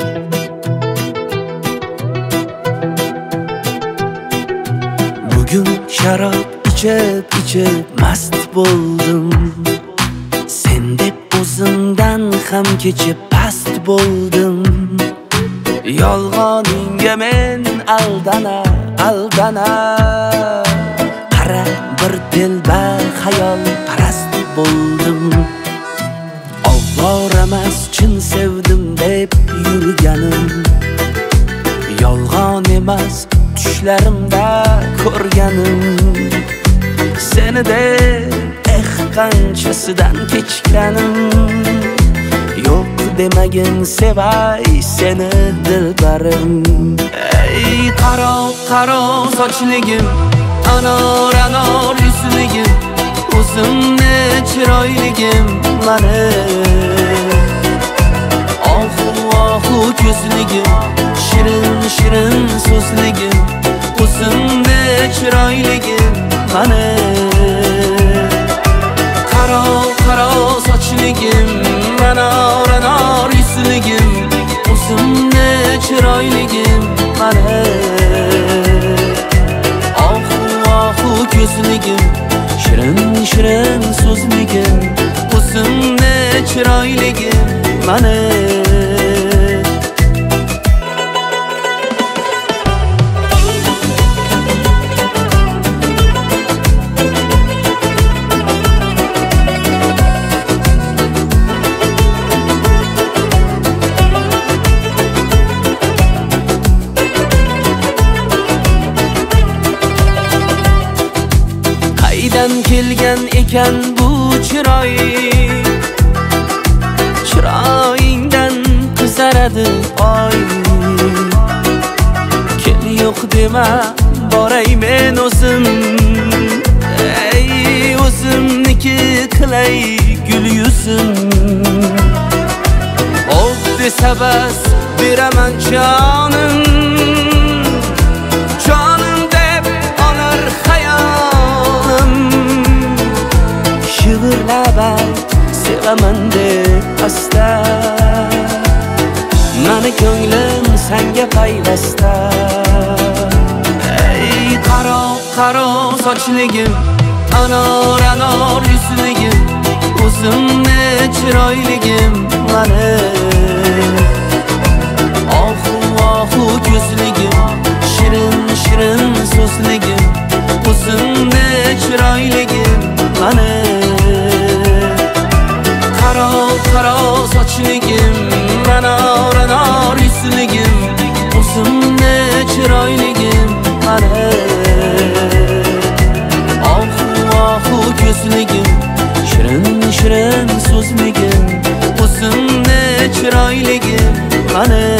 Bugün şarap içip mast bo'ldim. Sen deb o'zimdan ham kechib past bo'ldim. Yolg'oningga men aldana qara bir telba xayol parast bo'ldim. Ovvoramas chin sevdim deb yurganim, yolg'on emas tushlarimda ko'rganim. Seni deb qanchasidan kechganim, yo'q demagin sevay seni dilbarim. Ey qaro sochligim, anor yuzligim, o'zimni chiroyligim mani. Ohu ko'zligim, shirin so'zligim, o'zimni chiroyligim mani. Qaro sochligim, anor yuzligim, o'zimni chiroyligim mani. Ohu ko'zligim, shirin so'zligim, o'zimni chiroyligim mani. Qaydan kelgan ekan bu chiroy, chiroyingdan qizaradi oy. Kel yo'q dema boray men o'zim, ey o'zimniki qilay gul yuzim. Ov desa bas beraman jonim, deb olar xayolim. Shivirlab sevaman deb asta, mani ko'nglim senga paylasta. Ey qaro sochligim, anor yuzligim, o'zimni chiroyligim mani. Ohu ko'zligim, shirin so'zligim, o'zimni chiroyligim mani. Qaro sochligim, anor yuzligim, o'zimni chiroyligim mani. Ohu ko'zligim, shirin so'zligim, o'zimni chiroyligim mani.